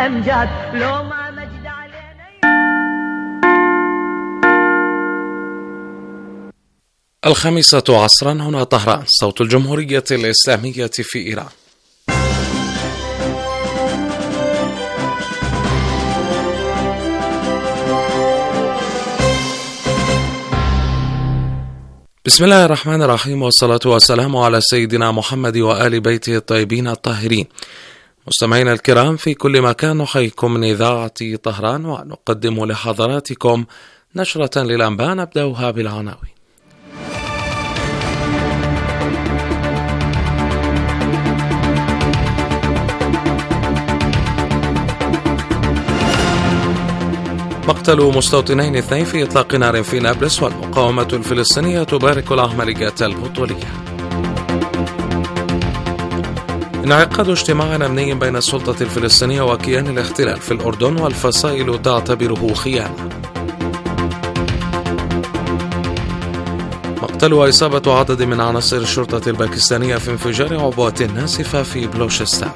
الأمجاد لو ما مجد علينا. الخامسة عصرا هنا طهران، صوت الجمهورية الإسلامية في إيران. بسم الله الرحمن الرحيم، والصلاة والسلام على سيدنا محمد وآل بيته الطيبين الطاهرين. مستمعينا الكرام في كل مكان، نحييكم من إذاعة طهران ونقدم لحضراتكم نشرة للأنباء نبدأها بالعناوين. مقتل مستوطنين 2 في إطلاق نار في نابلس، والمقاومة الفلسطينية تبارك العمليات البطولية. انعقاد اجتماع أمني بين السلطة الفلسطينية وكيان الاحتلال في الأردن، والفصائل تعتبره خيانة. مقتل وإصابة عدد من عناصر الشرطة الباكستانية في انفجار عبوة ناسفة في بلوشستان.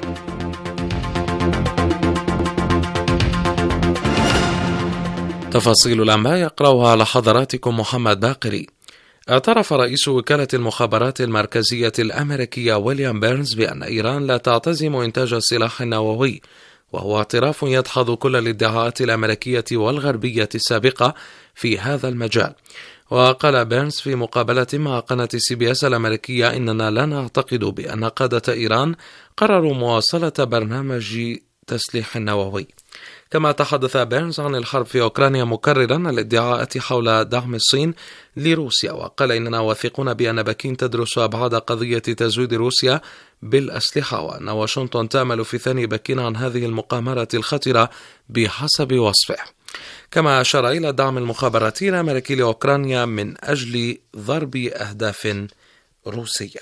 تفاصيل الأنباء يقرأها على حضراتكم محمد باقري. اعترف رئيس وكالة المخابرات المركزية الأمريكية ويليام بيرنز بأن إيران لا تعتزم إنتاج السلاح النووي، وهو اعتراف يدحض كل الادعاءات الأمريكية والغربية السابقة في هذا المجال. وقال بيرنز في مقابلة مع قناة CBS الأمريكية: إننا لا نعتقد بأن قادة إيران قرروا مواصلة برنامج تسليح نووي. كما تحدث بيرنز عن الحرب في أوكرانيا، مكررا الادعاءات حول دعم الصين لروسيا، وقال: إننا واثقون بأن بكين تدرس أبعاد قضية تزويد روسيا بالأسلحة، وأن واشنطن تأمل في ثني بكين عن هذه المقامرة الخطرة بحسب وصفه. كما أشار إلى دعم المخابراتي الأمريكي لأوكرانيا من أجل ضرب أهداف روسية.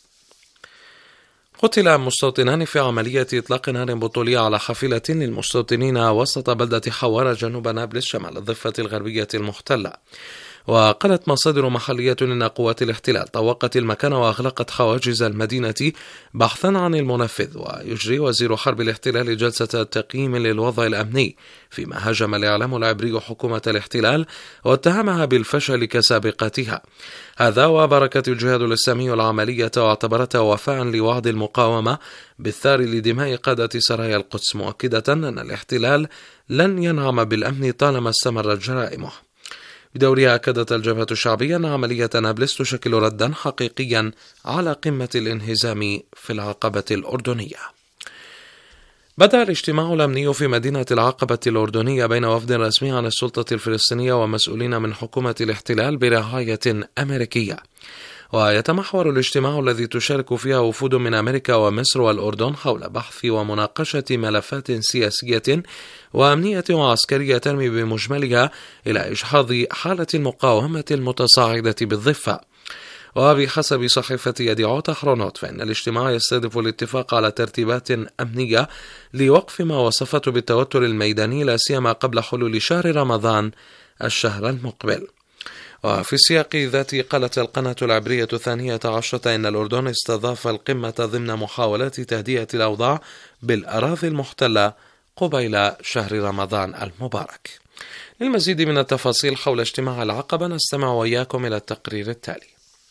قتل مستوطنان في عملية إطلاق نار بطولية على حافلة للمستوطنين وسط بلدة حوارة جنوب نابلس شمال الضفة الغربية المحتلة. وقالت مصادر محلية إن قوات الاحتلال طوقت المكان وأغلقت حواجز المدينة بحثا عن المنفذ. ويجري وزير حرب الاحتلال جلسة تقييم للوضع الأمني، فيما هاجم الإعلام العبري حكومة الاحتلال واتهمها بالفشل كسابقتها. هذا وباركت الجهاد الإسلامي العملية واعتبرتها وفاء لوعد المقاومة بالثار لدماء قادة سرايا القدس، مؤكدة أن الاحتلال لن ينعم بالأمن طالما استمرت جرائمه. بدورها أكدت الجبهة الشعبية أن عملية نابلس تشكل ردا حقيقيا على قمة الانهزام في العقبة الأردنية. بدأ الاجتماع الأمني في مدينة العقبة الأردنية بين وفد رسمي عن السلطة الفلسطينية ومسؤولين من حكومة الاحتلال برعاية أمريكية. ويتمحور الاجتماع الذي تشارك فيها وفود من أمريكا ومصر والأردن حول بحث ومناقشة ملفات سياسية وأمنية وعسكرية ترمي بمجملها إلى إجحاظ حالة المقاومة المتصاعدة بالضفة. وبحسب صحيفة يديعوت أحرونوت، فإن الاجتماع يستهدف الاتفاق على ترتيبات أمنية لوقف ما وصفته بالتوتر الميداني، لا سيما قبل حلول شهر رمضان الشهر المقبل. وفي السياق ذاته قالت القناة العبرية 12 إن الأردن استضاف القمة ضمن محاولات تهدئة الأوضاع بالأراضي المحتلة قبيل شهر رمضان المبارك. للمزيد من التفاصيل حول اجتماع العقبة نستمع وإياكم إلى التقرير التالي.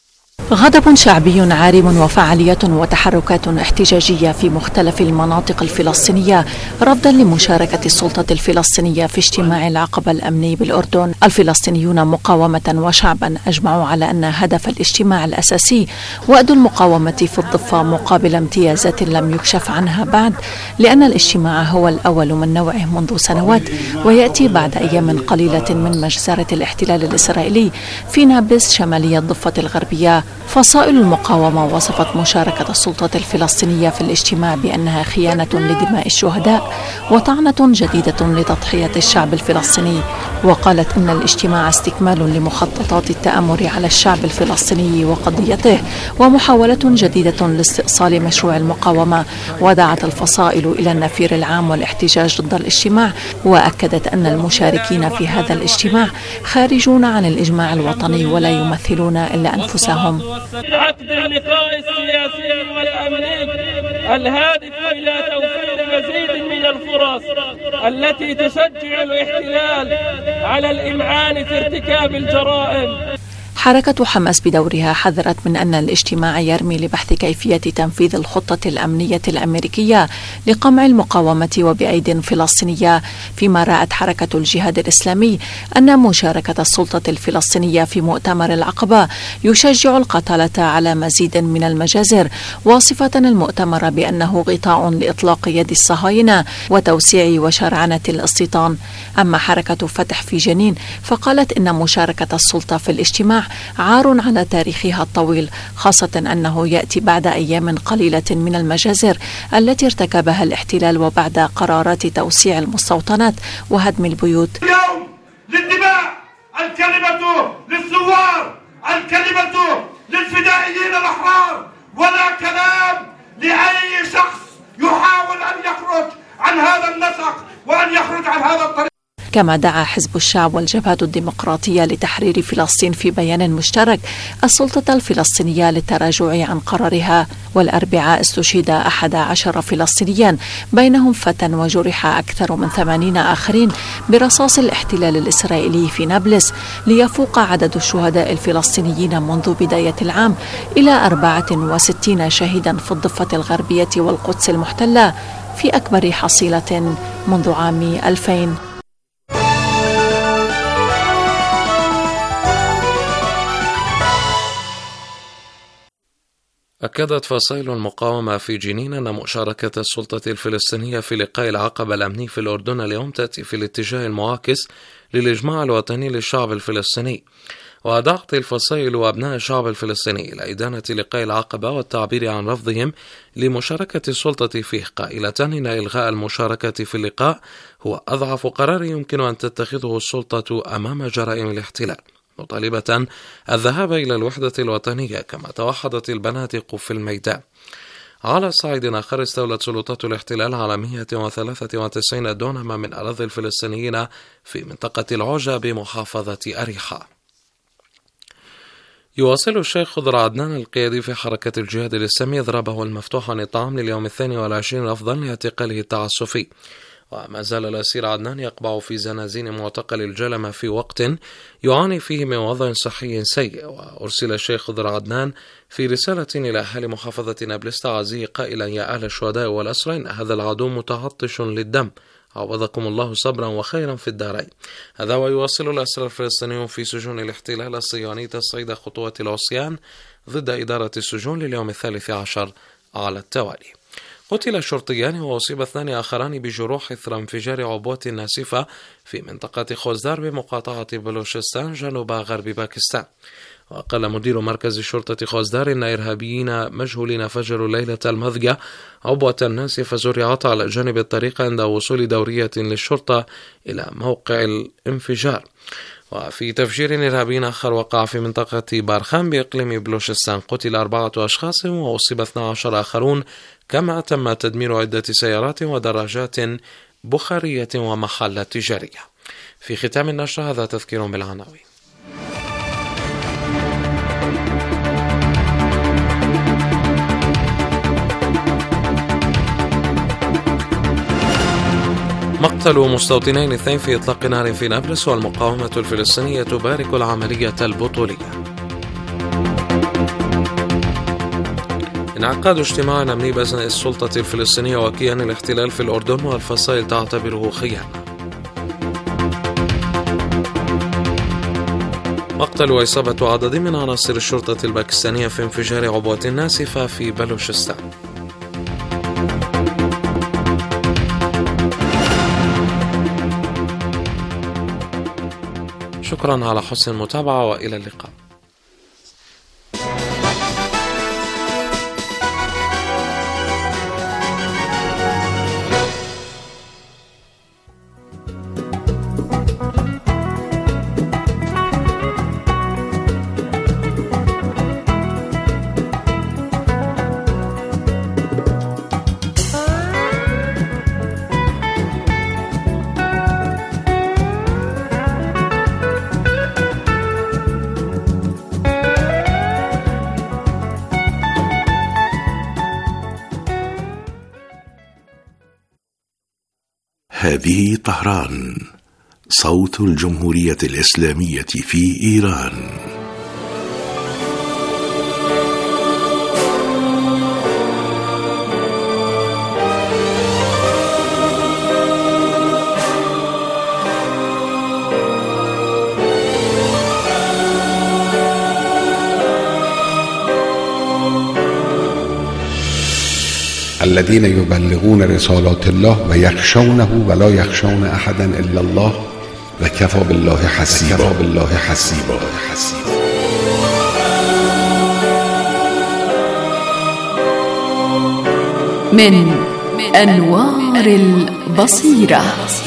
غضب شعبي عارم وفعاليات وتحركات احتجاجية في مختلف المناطق الفلسطينية رفضا لمشاركة السلطة الفلسطينية في اجتماع العقبة الأمني بالأردن. الفلسطينيون مقاومة وشعبا أجمعوا على أن هدف الاجتماع الأساسي وأد المقاومة في الضفة مقابل امتيازات لم يكشف عنها بعد، لأن الاجتماع هو الأول من نوعه منذ سنوات، ويأتي بعد أيام قليلة من مجزرة الاحتلال الإسرائيلي في نابلس شمالية الضفة الغربية. فصائل المقاومة وصفت مشاركة السلطة الفلسطينية في الاجتماع بأنها خيانة لدماء الشهداء وطعنة جديدة لتضحية الشعب الفلسطيني، وقالت إن الاجتماع استكمال لمخططات التآمر على الشعب الفلسطيني وقضيته ومحاولة جديدة لاستئصال مشروع المقاومة. ودعت الفصائل إلى النفير العام والاحتجاج ضد الاجتماع، وأكدت أن المشاركين في هذا الاجتماع خارجون عن الإجماع الوطني ولا يمثلون إلا أنفسهم. عقد اللقاء السياسي والأمني الهادف إلى توفير مزيد من الفرص الكثيرة التي تشجع الاحتلال على الإمعان في ارتكاب الجرائم. حركة حماس بدورها حذرت من أن الاجتماع يرمي لبحث كيفية تنفيذ الخطة الأمنية الأمريكية لقمع المقاومة وبأيد فلسطينية، فيما رأت حركة الجهاد الإسلامي أن مشاركة السلطة الفلسطينية في مؤتمر العقبة يشجع القتالة على مزيد من المجازر، واصفة المؤتمر بأنه غطاء لإطلاق يد الصهاينة وتوسيع وشرعنة الاستيطان. أما حركة فتح في جنين فقالت إن مشاركة السلطة في الاجتماع عار على تاريخها الطويل، خاصة أنه يأتي بعد أيام قليلة من المجازر التي ارتكبها الاحتلال وبعد قرارات توسيع المستوطنات وهدم البيوت. اليوم للدماء، الكلمة للثوار، الكلمة للفدائيين الأحرار، ولا كلام لأي شخص يحاول أن يخرج عن هذا النسق وأن يخرج عن هذا الطريق. كما دعا حزب الشعب والجبهة الديمقراطية لتحرير فلسطين في بيان مشترك السلطة الفلسطينية للتراجع عن قرارها. والأربعاء استشهد 11 فلسطينيا، بينهم فتى وجرح أكثر من 80 آخرين برصاص الاحتلال الإسرائيلي في نابلس، ليفوق عدد الشهداء الفلسطينيين منذ بداية العام إلى 64 شهيدا في الضفة الغربية والقدس المحتلة، في أكبر حصيلة منذ عام 2000. أكدت فصائل المقاومة في جنين أن مشاركة السلطة الفلسطينية في لقاء العقبة الأمني في الأردن اليوم تأتي في الاتجاه المعاكس للإجماع الوطني للشعب الفلسطيني. ودعت الفصائل وأبناء الشعب الفلسطيني إلى إدانة لقاء العقبة والتعبير عن رفضهم لمشاركة السلطة فيه، قائلة إن إلغاء المشاركة في اللقاء هو أضعف قرار يمكن أن تتخذه السلطة أمام جرائم الاحتلال، مطالبة الذهاب إلى الوحدة الوطنية. كما توحدت البنادق في الميدان. على صعيد آخر، استولت سلطات الاحتلال على 193 دونما من أراضي الفلسطينيين في منطقة العوجة بمحافظة أريحة. يواصل الشيخ خضر عدنان القيادي في حركة الجهاد الإسلامي إضرابه المفتوح عن الطعام لليوم 22 رفضا لاعتقاله التعسفي. وما زال الأسير عدنان يقبع في زنازين معتقل الجلمة في وقت يعاني فيه من وضع صحي سيء. وأرسل الشيخ خضر عدنان في رسالة إلى أهل محافظة نابلس تعزيه قائلا: يا أهل الشهداء والأسرى، إن هذا العدو متعطش للدم، عوضكم الله صبرا وخيرا في الدارين. هذا ويواصل الأسرى الفلسطينيون في سجون الاحتلال الصهيوني تصعيد خطوات العصيان ضد إدارة السجون لليوم 13 على التوالي. قتل شرطيان وأصيب 2 آخران بجروح إثر انفجار عبوة ناسفة في منطقة خوزدار بمقاطعة بلوشستان جنوب غرب باكستان. وقال مدير مركز شرطة خوزدار إن إرهابيين مجهولين فجروا ليلة المذجة عبوة ناسفة زرعت على جانب الطريق عند وصول دورية للشرطة إلى موقع الانفجار. وفي تفجير إرهابي آخر وقع في منطقة بارخان بإقليم بلوشستان قتل 4 أشخاص وأصيب 12 آخرون، كما تم تدمير عدة سيارات ودراجات بخارية ومحلات تجارية. في ختام النشرة هذا تذكير بالعناوين. مقتل مستوطنين 2 في إطلاق نار في نابلس، والمقاومة الفلسطينية تبارك العملية البطولية. انعقاد اجتماع أمني بين السلطة الفلسطينية وكيان الاحتلال في الأردن، والفصائل تعتبره خيانة. مقتل وإصابة عدد من عناصر الشرطة الباكستانية في انفجار عبوة ناسفة في بلوشستان. شكرا على حسن المتابعة وإلى اللقاء. هذه طهران، صوت الجمهورية الإسلامية في إيران. الذين يبلغون رسالات الله ويخشونه ولا يخشون أحدا إلا الله وكفى بالله حسيبا. من أنوار البصيرة.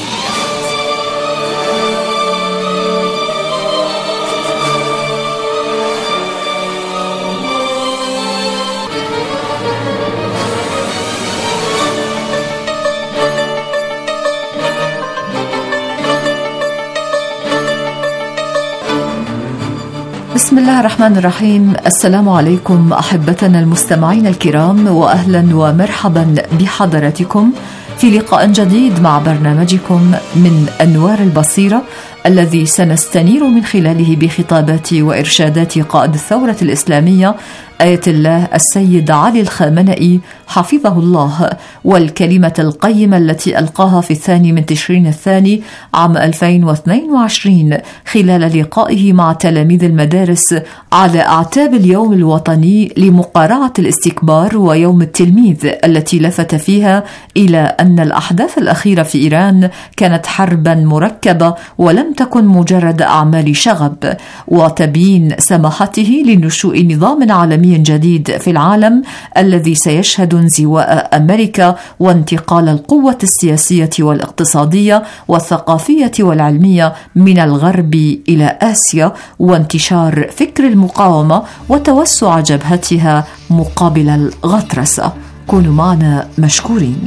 بسم الله الرحمن الرحيم. السلام عليكم أحبتنا المستمعين الكرام، وأهلا ومرحبا بحضراتكم في لقاء جديد مع برنامجكم من أنوار البصيرة، الذي سنستنير من خلاله بخطابات وإرشادات قائد الثورة الإسلامية آية الله السيد علي الخامنئي حفظه الله، والكلمة القيمة التي ألقاها في 2 تشرين الثاني عام 2022 خلال لقائه مع تلاميذ المدارس على أعتاب اليوم الوطني لمقارعة الاستكبار ويوم التلميذ، التي لفت فيها إلى أن الأحداث الأخيرة في إيران كانت حربا مركبة ولم تكن مجرد أعمال شغب، وتبيين سماحته لنشوء نظام عالمي جديد في العالم الذي سيشهد انزواء أمريكا وانتقال القوة السياسية والاقتصادية والثقافية والعلمية من الغرب إلى آسيا، وانتشار فكر المقاومة وتوسع جبهتها مقابل الغطرسة. كونوا معنا مشكورين.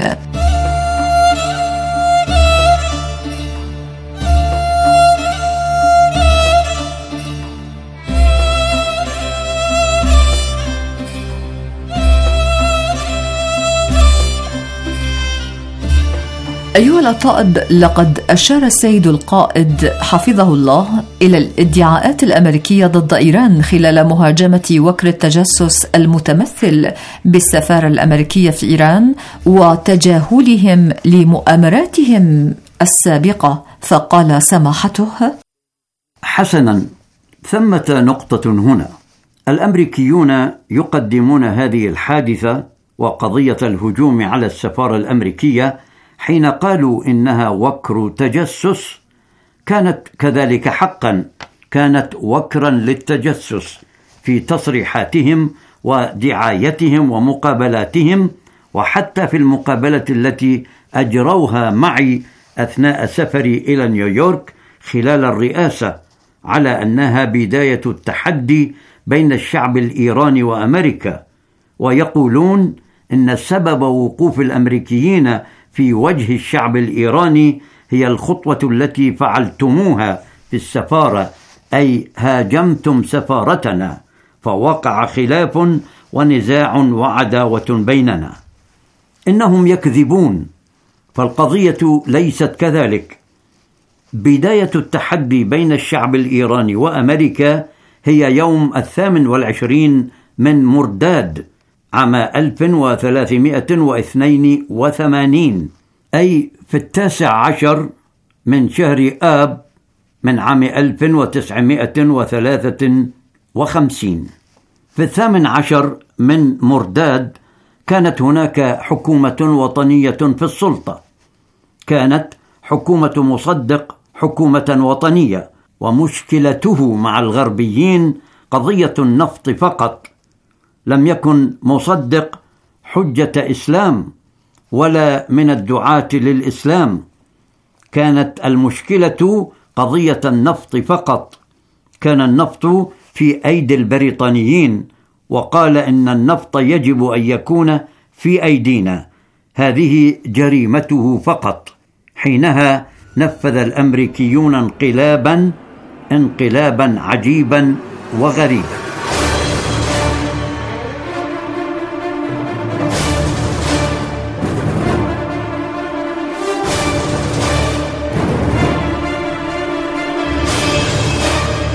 أيها الأطائب، لقد أشار السيد القائد حفظه الله إلى الادعاءات الأمريكية ضد إيران خلال مهاجمة وكر التجسس المتمثل بالسفارة الأمريكية في إيران وتجاهلهم لمؤامراتهم السابقة، فقال سماحته: حسنا، ثمة نقطة هنا. الأمريكيون يقدمون هذه الحادثة وقضية الهجوم على السفارة الأمريكية حين قالوا إنها وكر تجسس، كانت كذلك حقا، كانت وكرا للتجسس في تصريحاتهم ودعايتهم ومقابلاتهم، وحتى في المقابلة التي أجروها معي أثناء سفري إلى نيويورك خلال الرئاسة، على أنها بداية التحدي بين الشعب الإيراني وأمريكا، ويقولون إن سبب وقوف الأمريكيين في وجه الشعب الإيراني هي الخطوة التي فعلتموها في السفارة، أي هاجمتم سفارتنا، فوقع خلاف ونزاع وعداوة بيننا. إنهم يكذبون، فالقضية ليست كذلك. بداية التحدي بين الشعب الإيراني وأمريكا هي يوم 28 من مرداد عام 1382، أي في 19 من شهر آب من عام 1953. في 18 من مرداد كانت هناك حكومة وطنية في السلطة، كانت حكومة مصدق حكومة وطنية، ومشكلته مع الغربيين قضية النفط فقط. لم يكن مصدق حجة إسلام ولا من الدعاة للإسلام، كانت المشكلة قضية النفط فقط. كان النفط في أيدي البريطانيين، وقال إن النفط يجب أن يكون في أيدينا، هذه جريمته فقط. حينها نفذ الأمريكيون انقلابا عجيبا وغريبا.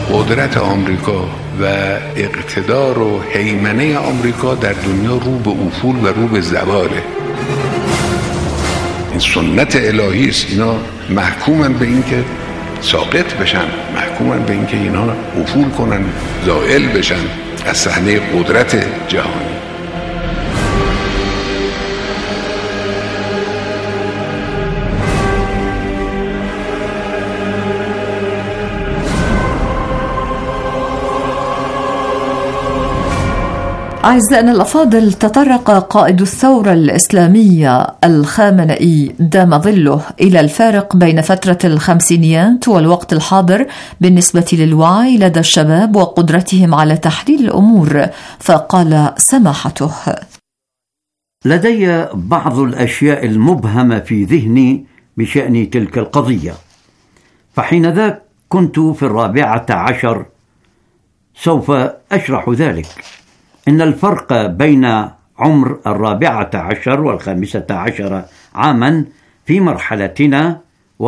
قدرت آمریکا و اقتدار و هیمنه آمریکا در دنیا رو به افول و رو به زواله. این سنت الهی است. اینا محکومن به این که ساقط بشن، محکومن به این که اینا افول کنن، زائل بشن از صحنه قدرت جهانی. أعزائنا الأفاضل، تطرق قائد الثورة الإسلامية الخامنئي دام ظله إلى الفارق بين فترة الخمسينيات والوقت الحاضر بالنسبة للوعي لدى الشباب وقدرتهم على تحليل الأمور، فقال سماحته: لدي بعض الأشياء المبهمة في ذهني بشأن تلك القضية، فحينذاك كنت في 14. سوف أشرح ذلك. إن الفرق بين عمر 14 و15 عاما في مرحلتنا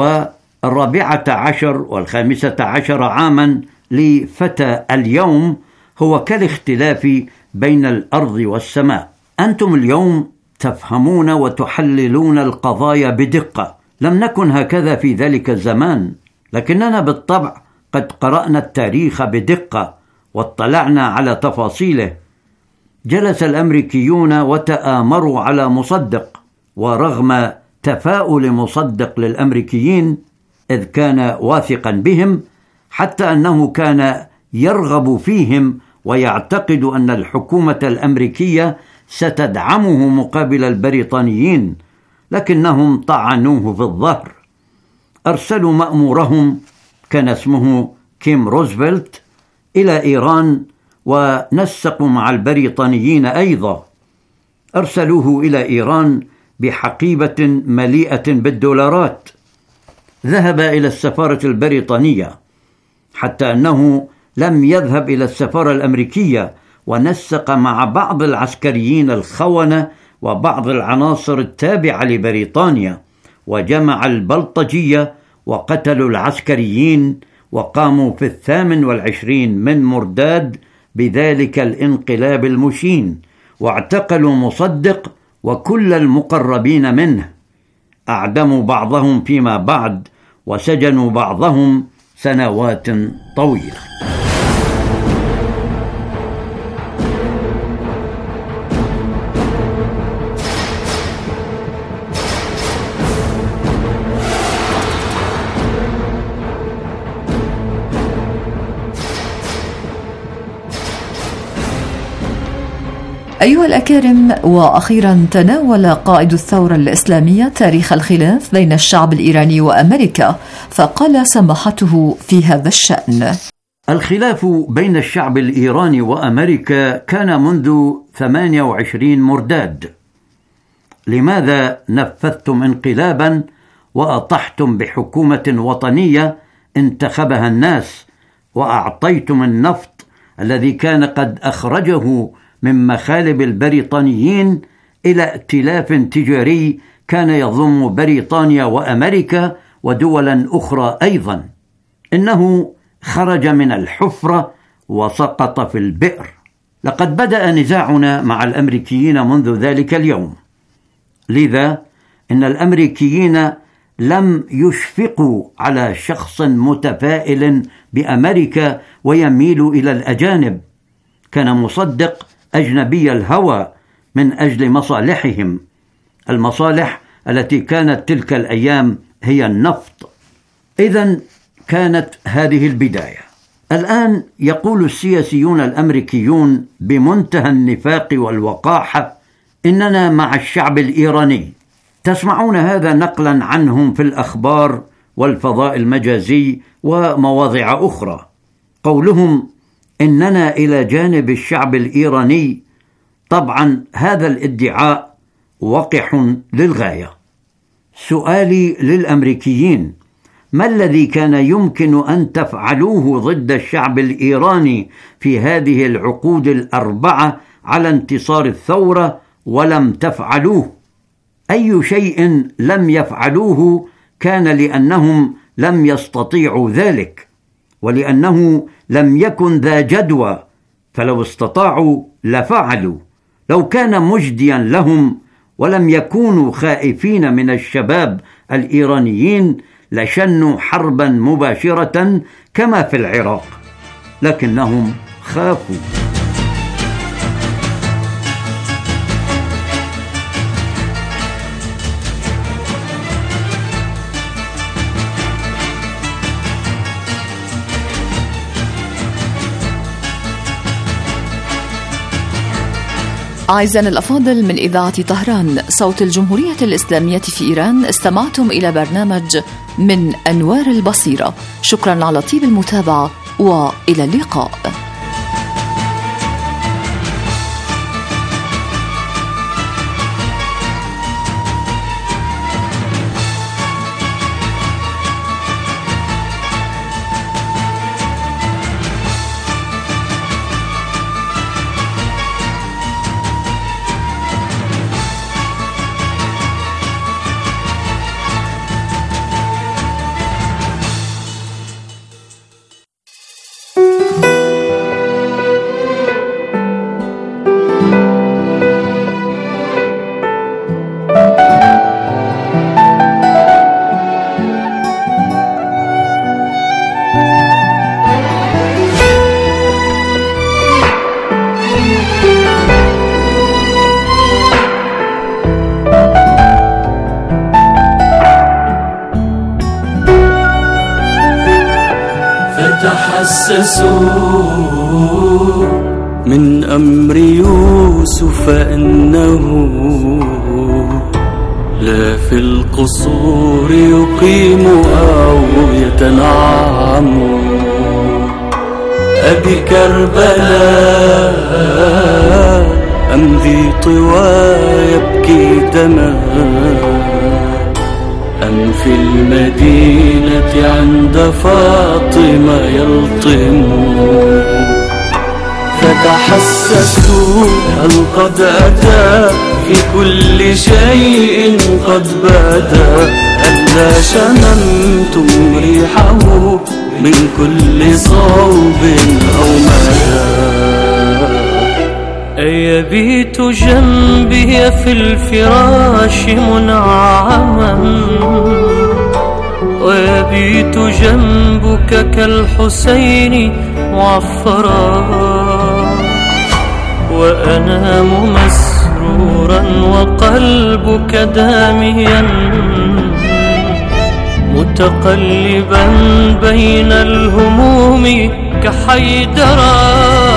و14 و15 عاما لفتى اليوم هو كالاختلاف بين الأرض والسماء. أنتم اليوم تفهمون وتحللون القضايا بدقة، لم نكن هكذا في ذلك الزمان، لكننا بالطبع قد قرأنا التاريخ بدقة واطلعنا على تفاصيله. جلس الأمريكيون وتآمروا على مصدق، ورغم تفاؤل مصدق للأمريكيين إذ كان واثقا بهم حتى أنه كان يرغب فيهم ويعتقد أن الحكومة الأمريكية ستدعمه مقابل البريطانيين، لكنهم طعنوه في الظهر. أرسلوا مأمورهم كان اسمه كيم روزفلت إلى إيران، ونسقوا مع البريطانيين أيضا. أرسلوه إلى إيران بحقيبة مليئة بالدولارات. ذهب إلى السفارة البريطانية، حتى أنه لم يذهب إلى السفارة الأمريكية، ونسق مع بعض العسكريين الخونة وبعض العناصر التابعة لبريطانيا، وجمع البلطجية وقتلوا العسكريين، وقاموا في 28 من مرداد بذلك الانقلاب المشين، واعتقلوا مصدق وكل المقربين منه. أعدموا بعضهم فيما بعد، وسجنوا بعضهم سنوات طويلة. أيها الأكارم، وأخيرا تناول قائد الثورة الإسلامية تاريخ الخلاف بين الشعب الإيراني وأمريكا، فقال سماحته في هذا الشأن: الخلاف بين الشعب الإيراني وأمريكا كان منذ 28 مرداد. لماذا نفذتم انقلابا وأطحتم بحكومة وطنية انتخبها الناس، وأعطيتم النفط الذي كان قد أخرجه من مخالب البريطانيين إلى ائتلاف تجاري كان يضم بريطانيا وأمريكا ودولا أخرى أيضا؟ إنه خرج من الحفرة وسقط في البئر. لقد بدأ نزاعنا مع الأمريكيين منذ ذلك اليوم، لذا إن الأمريكيين لم يشفقوا على شخص متفائل بأمريكا ويميل إلى الأجانب. كان مصدق أجنبي الهوى من أجل مصالحهم، المصالح التي كانت تلك الأيام هي النفط. إذن كانت هذه البداية. الآن يقول السياسيون الأمريكيون بمنتهى النفاق والوقاحة إننا مع الشعب الإيراني. تسمعون هذا نقلا عنهم في الأخبار والفضاء المجازي ومواضع أخرى. قولهم إننا إلى جانب الشعب الإيراني، طبعا هذا الادعاء وقح للغاية. سؤالي للأمريكيين: ما الذي كان يمكن أن تفعلوه ضد الشعب الإيراني في هذه العقود 4 على انتصار الثورة ولم تفعلوه؟ أي شيء لم يفعلوه كان لأنهم لم يستطيعوا ذلك، ولأنه لم يكن ذا جدوى، فلو استطاعوا لفعلوا. لو كان مجديا لهم ولم يكونوا خائفين من الشباب الإيرانيين لشنوا حربا مباشرة كما في العراق، لكنهم خافوا. أعزائنا الأفاضل، من إذاعة طهران صوت الجمهورية الإسلامية في إيران، استمعتم إلى برنامج من أنوار البصيرة. شكرا على طيب المتابعة وإلى اللقاء. تحسسوا من أمر يوسف إنه لا في القصور يقيم أو يتنعم. أبي كربلاء أم ذي طوى يبكي دما، أم في المدينة عند فاطمة يلطم. فتحسسوا هل قد أتى في كل شيء قد بدا، ألا شممتم ريحه من كل صوب أو مدى. أيبيت جنبي في الفراش منعما، ويبيت جنبك كالحسين معفرا، وأنام مسرورا وقلبك داميا متقلبا بين الهموم كحيدرا.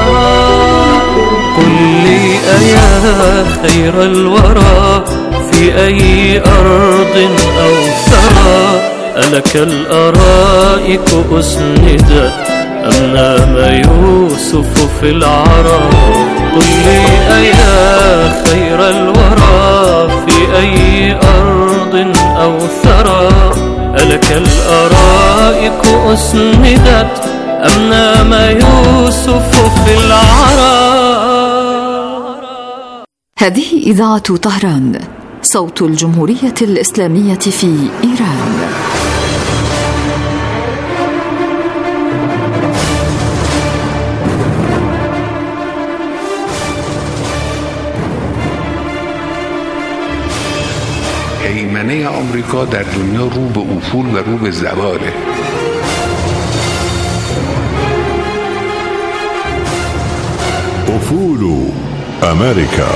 قل لي أيا خير الورى في أي أرض أو ثرى، ألك الأرائك أسندت أم نام يوسف في العرى؟ قل لي أيا خير الورى في أي أرض أو ثرى، ألك الأرائك أسندت أم نام يوسف في العرى؟ هذه إذاعة طهران صوت الجمهورية الإسلامية في إيران. هیمنه آمریکا در دنیا رو به افول و رو به زواله. افول امریکا.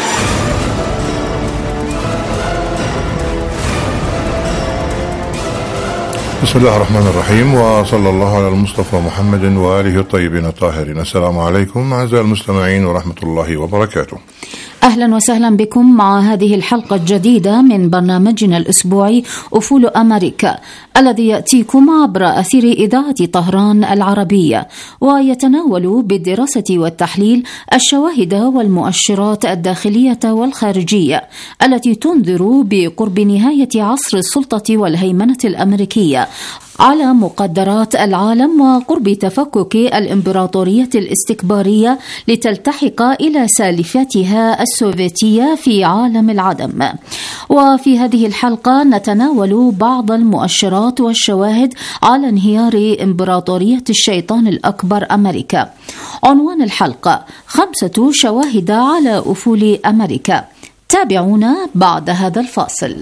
بسم الله الرحمن الرحيم، وصلى الله على المصطفى محمد وآله الطيبين الطاهرين. السلام عليكم أعزائي المستمعين ورحمة الله وبركاته. أهلا وسهلا بكم مع هذه الحلقة الجديدة من برنامجنا الأسبوعي أفول أمريكا، الذي يأتيكم عبر أثير إذاعة طهران العربية، ويتناول بالدراسة والتحليل الشواهد والمؤشرات الداخلية والخارجية التي تنذر بقرب نهاية عصر السلطة والهيمنة الأمريكية، على مقدرات العالم وقرب تفكك الإمبراطورية الاستكبارية لتلتحق إلى سالفتها السوفيتية في عالم العدم. وفي هذه الحلقة نتناول بعض المؤشرات والشواهد على انهيار إمبراطورية الشيطان الأكبر أمريكا. عنوان الحلقة: 5 شواهد على أفول أمريكا. تابعونا بعد هذا الفاصل.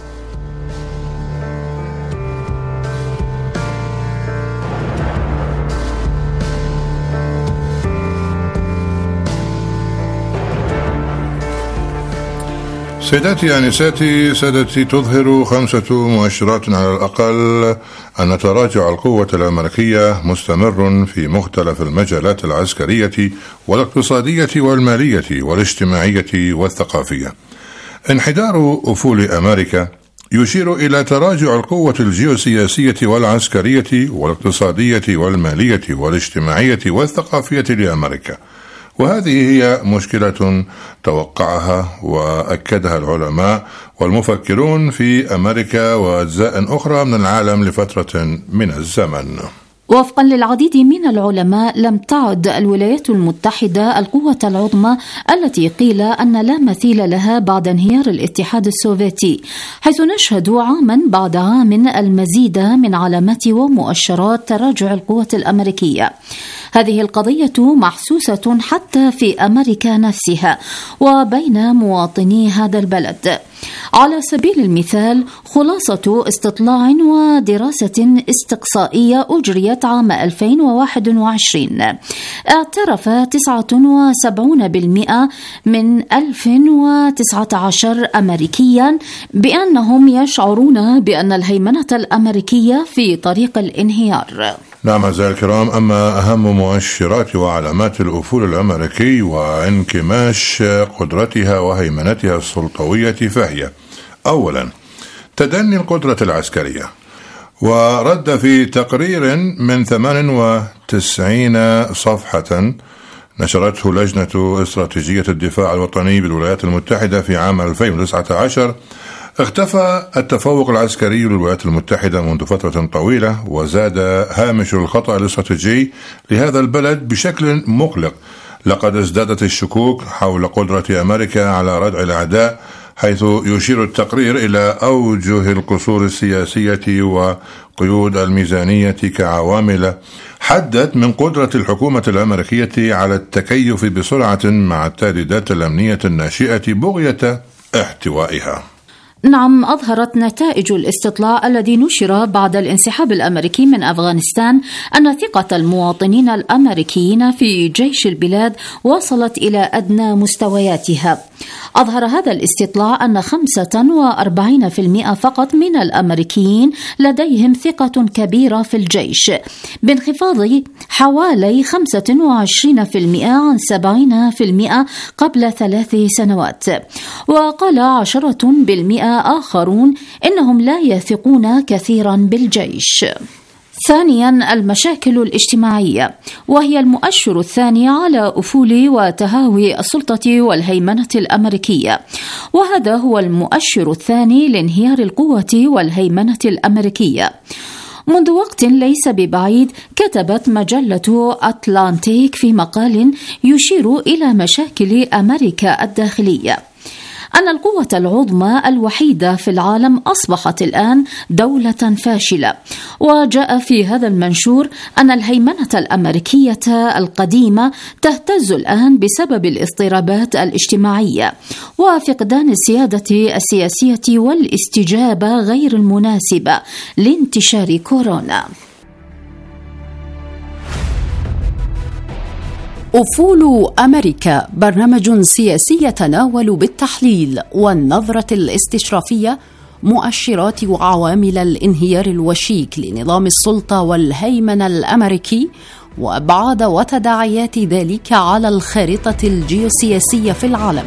سيداتي آنساتي سادتي، تظهر 5 مؤشرات على الأقل أن تراجع القوة الأمريكية مستمر في مختلف المجالات العسكرية والاقتصادية والمالية والاجتماعية والثقافية. انحدار أفول أمريكا يشير إلى تراجع القوة الجيوسياسية والعسكرية والاقتصادية والمالية والاجتماعية والثقافية لأمريكا، وهذه هي مشكلة توقعها وأكدها العلماء والمفكرون في أمريكا وأجزاء أخرى من العالم لفترة من الزمن. وفقا للعديد من العلماء، لم تعد الولايات المتحدة القوة العظمى التي قيل أن لا مثيل لها بعد انهيار الاتحاد السوفيتي، حيث نشهد عاما بعد عام المزيد من علامات ومؤشرات تراجع القوة الأمريكية. هذه القضية محسوسة حتى في أمريكا نفسها وبين مواطني هذا البلد. على سبيل المثال، خلاصة استطلاع ودراسة استقصائية أجريت عام 2021 اعترف 79% من 1019 أمريكيا بأنهم يشعرون بأن الهيمنة الأمريكية في طريق الانهيار. نعم أعزائي الكرام، أما أهم مؤشرات وعلامات الأفول الأمريكي وانكماش قدرتها وهيمنتها السلطوية فهي: أولا، تدني القدرة العسكرية. ورد في تقرير من 98 صفحة نشرته لجنة استراتيجية الدفاع الوطني بالولايات المتحدة في عام 2019، اختفى التفوق العسكري للولايات المتحدة منذ فترة طويلة، وزاد هامش الخطأ الاستراتيجي لهذا البلد بشكل مقلق. لقد ازدادت الشكوك حول قدرة أمريكا على ردع الأعداء، حيث يشير التقرير إلى أوجه القصور السياسية وقيود الميزانية كعوامل حدت من قدرة الحكومة الأمريكية على التكيف بسرعة مع التهديدات الأمنية الناشئة بغية احتوائها. نعم، أظهرت نتائج الاستطلاع الذي نشر بعد الانسحاب الأمريكي من أفغانستان أن ثقة المواطنين الأمريكيين في جيش البلاد وصلت إلى أدنى مستوياتها. أظهر هذا الاستطلاع أن 45% فقط من الأمريكيين لديهم ثقة كبيرة في الجيش، بانخفاض حوالي 25% عن 70% قبل 3 سنوات. وقال 10% آخرون إنهم لا يثقون كثيرا بالجيش. ثانيا، المشاكل الاجتماعية، وهي المؤشر الثاني على أفول وتهاوي السلطة والهيمنة الأمريكية، وهذا هو المؤشر الثاني لانهيار القوة والهيمنة الأمريكية. منذ وقت ليس ببعيد كتبت مجلة أتلانتيك في مقال يشير إلى مشاكل أمريكا الداخلية أن القوة العظمى الوحيدة في العالم أصبحت الآن دولة فاشلة. وجاء في هذا المنشور أن الهيمنة الأمريكية القديمة تهتز الآن بسبب الاضطرابات الاجتماعية وفقدان السيادة السياسية والاستجابة غير المناسبة لانتشار كورونا. أفول أمريكا، برنامج سياسي يتناول بالتحليل والنظرة الاستشرافية مؤشرات وعوامل الانهيار الوشيك لنظام السلطة والهيمنة الأمريكي وأبعاد وتداعيات ذلك على الخارطة الجيوسياسية في العالم.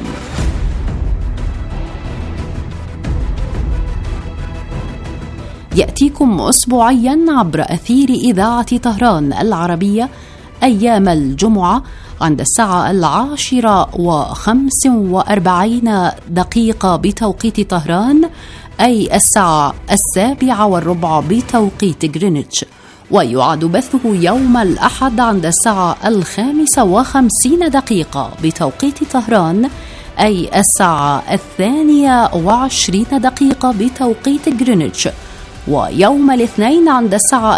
يأتيكم أسبوعيا عبر أثير إذاعة طهران العربية أيام الجمعة عند الساعة 10:45 بتوقيت طهران، أي الساعة 7:15 بتوقيت غرينتش، ويعاد بثه يوم الأحد عند الساعة 5:50 بتوقيت طهران، أي الساعة 22:20 بتوقيت غرينتش، ويوم الاثنين عند الساعة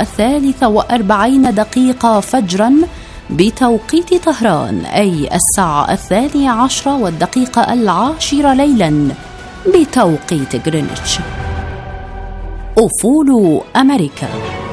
3:40 فجرا بتوقيت طهران، أي الساعة 12:10 ليلا بتوقيت غرينتش. أفول أمريكا.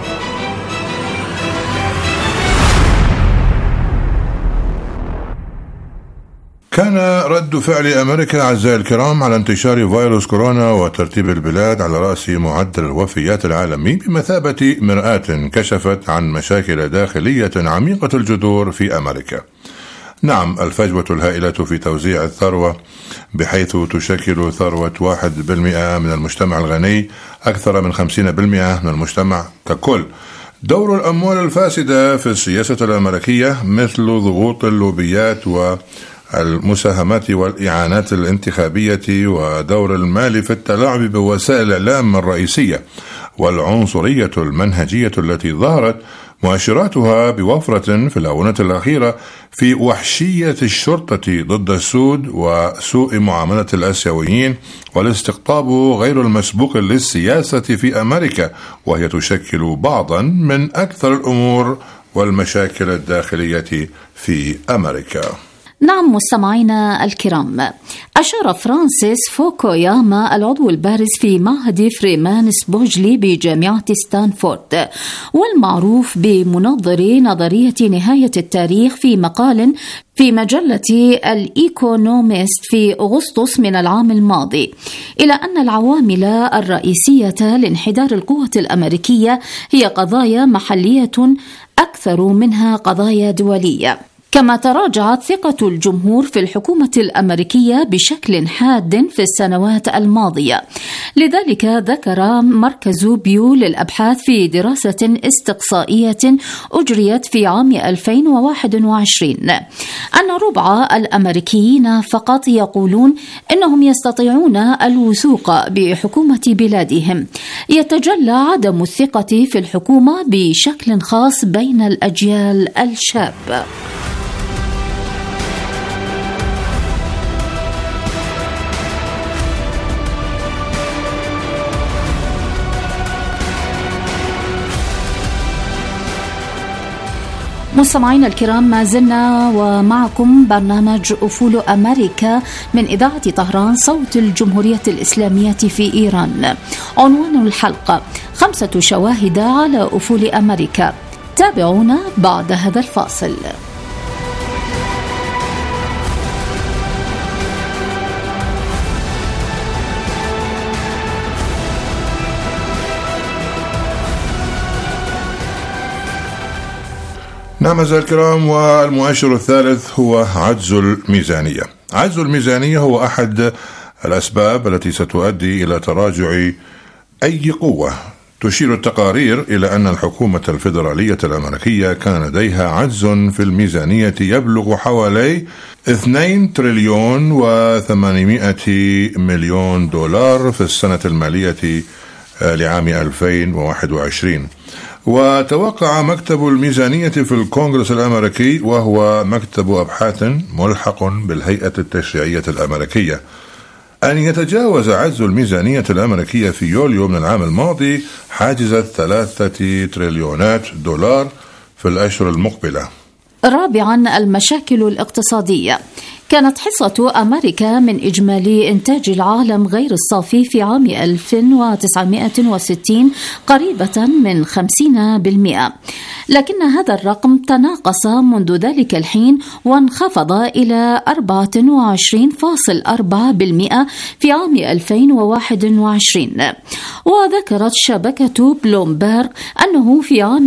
كان رد فعل أمريكا أعزائي الكرام على انتشار فيروس كورونا وترتيب البلاد على رأس معدل الوفيات العالمي بمثابة مرآة كشفت عن مشاكل داخلية عميقة الجذور في أمريكا. نعم، الفجوة الهائلة في توزيع الثروة، بحيث تشكل ثروة 1% من المجتمع الغني أكثر من 50% من المجتمع ككل. دور الأموال الفاسدة في السياسة الأمريكية مثل ضغوط اللوبيات والمساهمات والإعانات الانتخابية، ودور المال في التلاعب بوسائل الإعلام الرئيسية، والعنصرية المنهجية التي ظهرت مؤشراتها بوفرة في الآونة الأخيرة في وحشية الشرطة ضد السود وسوء معاملة الآسيويين، والاستقطاب غير المسبوق للسياسة في أمريكا، وهي تشكل بعضا من أكثر الأمور والمشاكل الداخلية في أمريكا. نعم مستمعينا الكرام، أشار فرانسيس فوكوياما العضو البارز في معهد فريمان سبوجلي بجامعة ستانفورد والمعروف بمنظري نظرية نهاية التاريخ في مقال في مجلة الإيكونوميست في أغسطس من العام الماضي، إلى أن العوامل الرئيسية لانحدار القوة الأمريكية هي قضايا محلية أكثر منها قضايا دولية. كما تراجعت ثقة الجمهور في الحكومة الأمريكية بشكل حاد في السنوات الماضية. لذلك ذكر مركز بيو للأبحاث في دراسة استقصائية أجريت في عام 2021 أن ربع الأمريكيين فقط يقولون إنهم يستطيعون الوثوق بحكومة بلادهم. يتجلى عدم الثقة في الحكومة بشكل خاص بين الأجيال الشابة. مستمعينا الكرام، ما زلنا ومعكم برنامج أفول أمريكا من إذاعة طهران صوت الجمهورية الإسلامية في إيران. عنوان الحلقة 5 شواهد على أفول أمريكا. تابعونا بعد هذا الفاصل. نعم أعزائي الكرام، والمؤشر الثالث هو عجز الميزانية. عجز الميزانية هو أحد الأسباب التي ستؤدي إلى تراجع أي قوة. تشير التقارير إلى أن الحكومة الفيدرالية الأمريكية كان لديها عجز في الميزانية يبلغ حوالي 2 تريليون و800 مليون دولار في السنة المالية لعام 2021. وتوقع مكتب الميزانية في الكونغرس الأمريكي، وهو مكتب أبحاث ملحق بالهيئة التشريعية الأمريكية، أن يتجاوز عجز الميزانية الأمريكية في يوليو من العام الماضي حاجز 3 تريليونات دولار في الأشهر المقبلة. رابعا، المشاكل الاقتصادية. كانت حصة أمريكا من إجمالي إنتاج العالم غير الصافي في عام 1960 قريبة من 50%، لكن هذا الرقم تناقص منذ ذلك الحين وانخفض إلى 24.4% في عام 2021. وذكرت شبكة بلومبرغ أنه في عام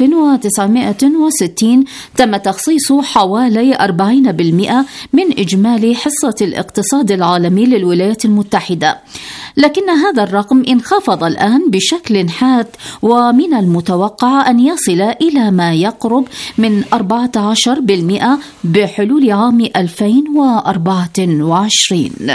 1960 تم تخصيص حوالي 40% من إجمالي حصة الاقتصاد العالمي للولايات المتحدة، لكن هذا الرقم انخفض الآن بشكل حاد، ومن المتوقع أن يصل إلى ما يقرب من 14% بحلول عام 2024.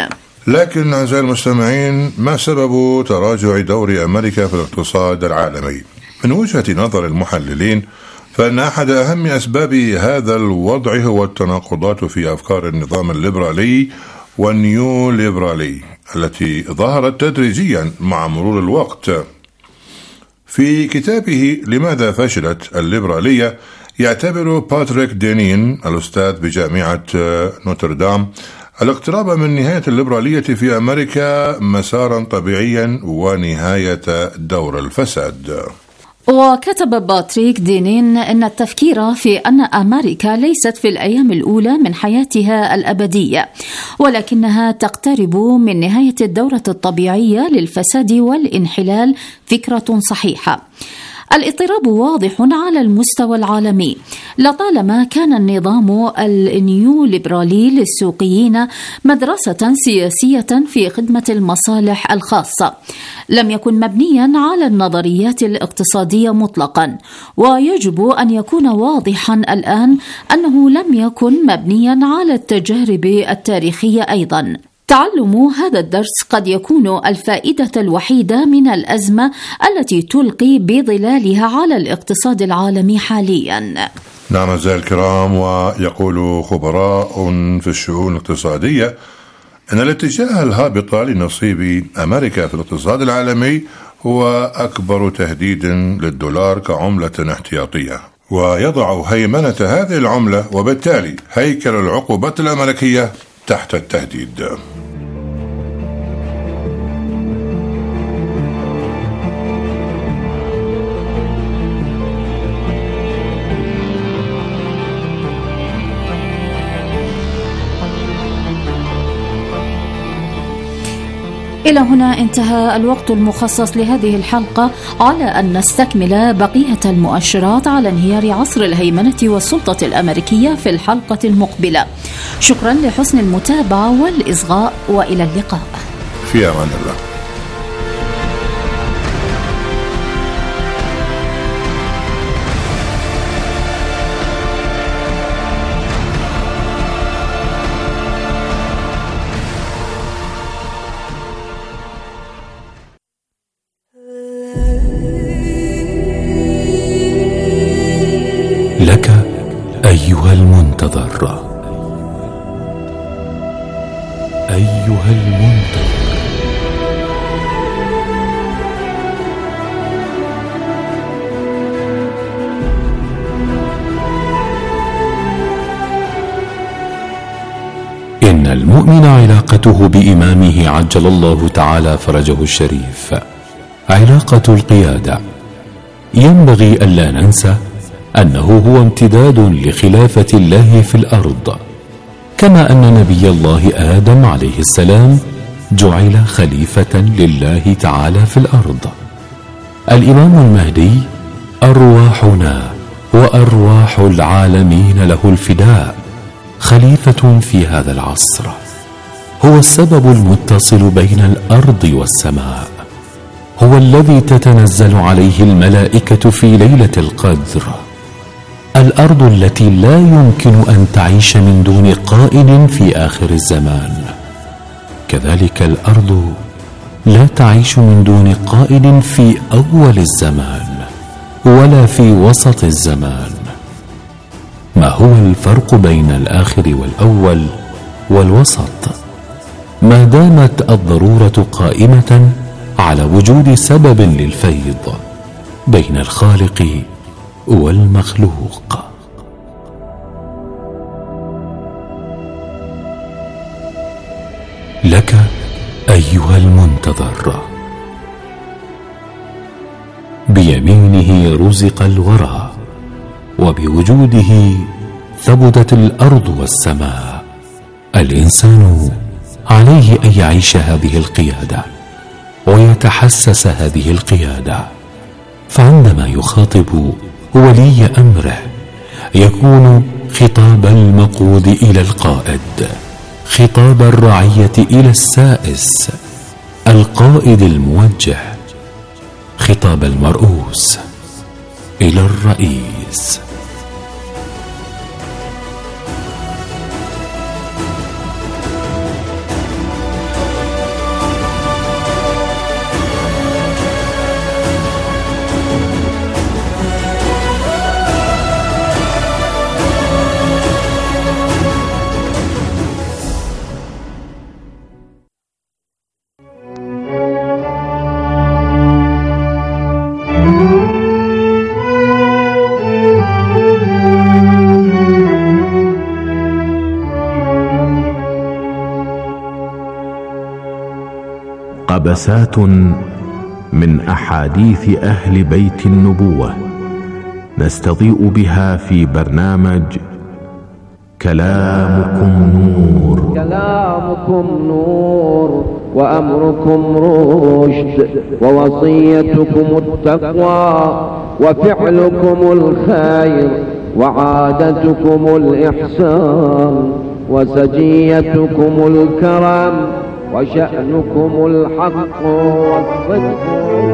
لكن أعزائي المستمعين، ما سبب تراجع دور أمريكا في الاقتصاد العالمي؟ من وجهة نظر المحللين فإن أحد أهم أسباب هذا الوضع هو التناقضات في أفكار النظام الليبرالي والنيو ليبرالي التي ظهرت تدريجيا مع مرور الوقت. في كتابه لماذا فشلت الليبرالية، يعتبر باتريك دينين الأستاذ بجامعة نوتردام الاقتراب من نهاية الليبرالية في أمريكا مسارا طبيعيا ونهاية دور الفساد. وكتب باتريك دينين أن التفكير في أن أمريكا ليست في الأيام الأولى من حياتها الأبدية، ولكنها تقترب من نهاية الدورة الطبيعية للفساد والانحلال فكرة صحيحة. الاضطراب واضح على المستوى العالمي. لطالما كان النظام النيو ليبرالي للسوقيين مدرسة سياسية في خدمة المصالح الخاصة، لم يكن مبنيا على النظريات الاقتصادية مطلقا، ويجب أن يكون واضحا الآن أنه لم يكن مبنيا على التجارب التاريخية أيضا. تعلم هذا الدرس قد يكون الفائدة الوحيدة من الأزمة التي تلقي بظلالها على الاقتصاد العالمي حاليا. نعم أعزائي الكرام، ويقول خبراء في الشؤون الاقتصادية أن الاتجاه الهابط لنصيب أمريكا في الاقتصاد العالمي هو أكبر تهديد للدولار كعملة احتياطية، ويضع هيمنة هذه العملة وبالتالي هيكل العقوبات الأمريكية تحت التهديد. إلى هنا انتهى الوقت المخصص لهذه الحلقة، على أن نستكمل بقية المؤشرات على انهيار عصر الهيمنة والسلطة الأمريكية في الحلقة المقبلة. شكرا لحسن المتابعة والإصغاء، وإلى اللقاء. في أمان الله. لك أيها المنتظر، أيها المنتظر، إن المؤمن علاقته بإمامه عجل الله تعالى فرجه الشريف علاقة القيادة. ينبغي ألا ننسى أنه هو امتداد لخلافة الله في الأرض، كما أن نبي الله آدم عليه السلام جعل خليفة لله تعالى في الأرض. الإمام المهدي أرواحنا وأرواح العالمين له الفداء، خليفة في هذا العصر، هو السبب المتصل بين الأرض والسماء، هو الذي تتنزل عليه الملائكة في ليلة القدر، الأرض التي لا يمكن أن تعيش من دون قائد في آخر الزمان، كذلك الأرض لا تعيش من دون قائد في أول الزمان ولا في وسط الزمان. ما هو الفرق بين الآخر والأول والوسط؟ ما دامت الضرورة قائمة على وجود سبب للفيض بين الخالق والمخلوق. لك أيها المنتظر، بيمينه رزق الورى، وبوجوده ثبتت الأرض والسماء. الإنسان عليه أن يعيش هذه القيادة ويتحسس هذه القيادة، فعندما يخاطب ولي أمره يكون خطاب المقود إلى القائد، خطاب الرعية إلى السائس، القائد الموجه، خطاب المرؤوس إلى الرئيس. مقتبسات من أحاديث أهل بيت النبوة نستضيء بها في برنامج كلامكم نور. كلامكم نور وأمركم رشد ووصيتكم التقوى وفعلكم الخير وعادتكم الإحسان وسجيتكم الكرم وشأنكم الحق والصدق.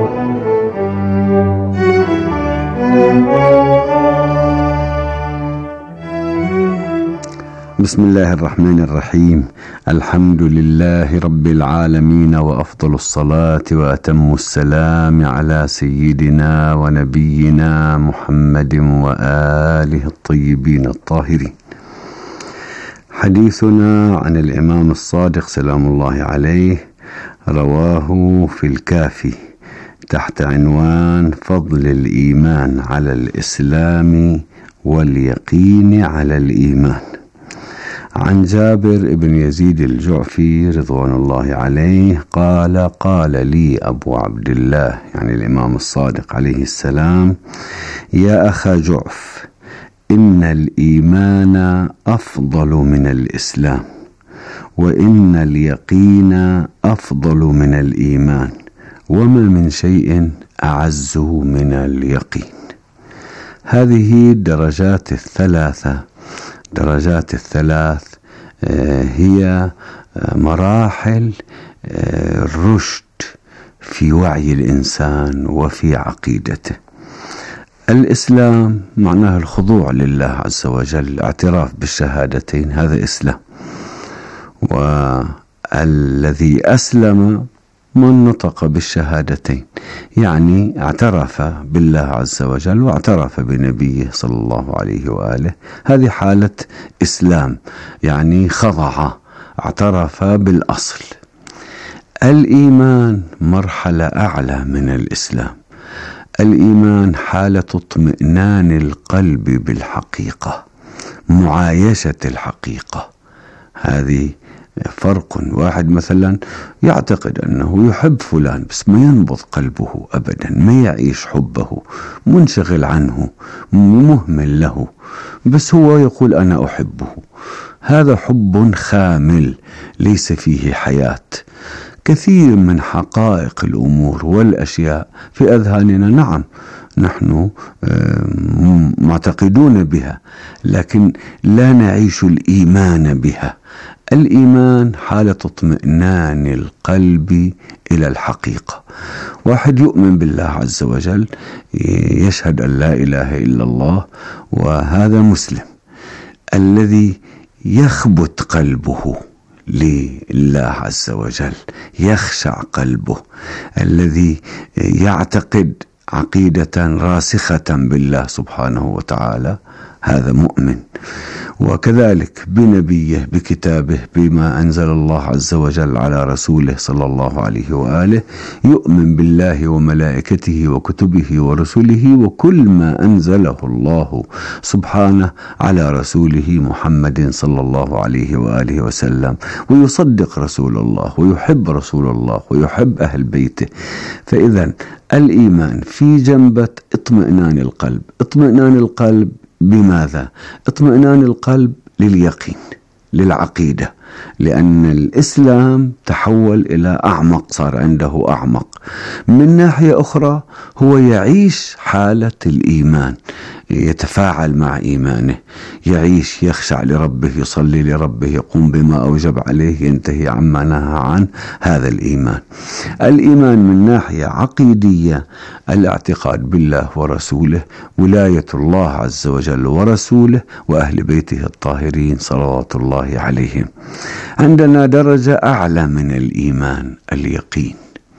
بسم الله الرحمن الرحيم. الحمد لله رب العالمين، وأفضل الصلاة وأتم السلام على سيدنا ونبينا محمد وآله الطيبين الطاهرين. حديثنا عن الإمام الصادق سلام الله عليه رواه في الكافي تحت عنوان فضل الإيمان على الإسلام واليقين على الإيمان، عن جابر بن يزيد الجعفي رضوان الله عليه قال: قال لي أبو عبد الله يعني الإمام الصادق عليه السلام: يا أخا جعف، إن الإيمان أفضل من الإسلام، وإن اليقين أفضل من الإيمان، وما من شيء أعز من اليقين. هذه الدرجات الثلاث هي مراحل الرشد في وعي الإنسان وفي عقيدته. الإسلام معناه الخضوع لله عز وجل، اعتراف بالشهادتين، هذا إسلام. والذي أسلم من نطق بالشهادتين، يعني اعترف بالله عز وجل واعترف بنبيه صلى الله عليه وآله، هذه حالة إسلام، يعني خضع، اعترف بالأصل. الإيمان مرحلة أعلى من الإسلام. الإيمان حالة اطمئنان القلب بالحقيقة، معايشة الحقيقة. هذه فرق. واحد مثلا يعتقد أنه يحب فلان بس ما ينبض قلبه أبدا، ما يعيش حبه، منشغل عنه، مهمل له، بس هو يقول أنا أحبه. هذا حب خامل ليس فيه حياة. كثير من حقائق الأمور والأشياء في أذهاننا، نعم نحن معتقدون بها، لكن لا نعيش الإيمان بها. الإيمان حالة اطمئنان القلب إلى الحقيقة. واحد يؤمن بالله عز وجل، يشهد أن لا إله إلا الله، وهذا مسلم. الذي يخبت قلبه لله عز وجل، يخشع قلبه، الذي يعتقد عقيدة راسخة بالله سبحانه وتعالى، هذا مؤمن. وكذلك بنبيه، بكتابه، بما أنزل الله عز وجل على رسوله صلى الله عليه وآله، يؤمن بالله وملائكته وكتبه ورسله وكل ما أنزله الله سبحانه على رسوله محمد صلى الله عليه وآله وسلم، ويصدق رسول الله ويحب رسول الله ويحب أهل بيته. فإذا الإيمان في جنبة اطمئنان القلب. اطمئنان القلب بماذا؟ اطمئنان القلب لليقين، للعقيدة، لأن الإسلام تحول إلى أعمق، صار عنده أعمق. من ناحية أخرى هو يعيش حالة الإيمان، يتفاعل مع إيمانه، يعيش، يخشع لربه، يصلي لربه، يقوم بما أوجب عليه، ينتهي عما نهى عنه. هذا الإيمان. الإيمان من ناحية عقيدية الاعتقاد بالله ورسوله، ولاية الله عز وجل ورسوله وأهل بيته الطاهرين صلوات الله عليهم. عندنا درجة أعلى من الإيمان، اليقين.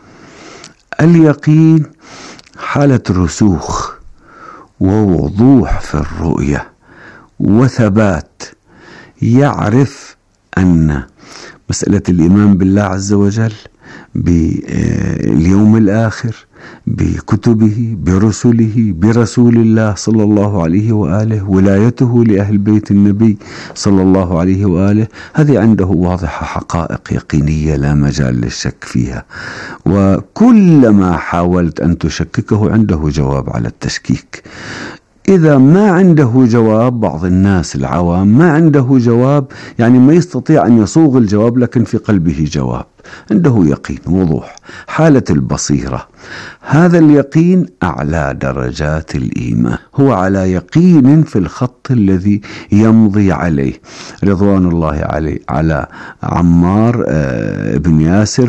اليقين حالة رسوخ ووضوح في الرؤية وثبات. يعرف أن مسألة الإيمان بالله عز وجل باليوم الآخر، بكتبه، برسله، برسول الله صلى الله عليه وآله، ولايته لأهل بيت النبي صلى الله عليه وآله. هذه عنده واضحة، حقائق يقينية لا مجال للشك فيها. وكلما حاولت أن تشككه عنده جواب على التشكيك. إذا ما عنده جواب، بعض الناس العوام ما عنده جواب، يعني ما يستطيع أن يصوغ الجواب، لكن في قلبه جواب، عنده يقين، وضوح، حالة البصيرة. هذا اليقين أعلى درجات الإيمان، هو على يقين في الخط الذي يمضي عليه. رضوان الله عليه على عمار بن ياسر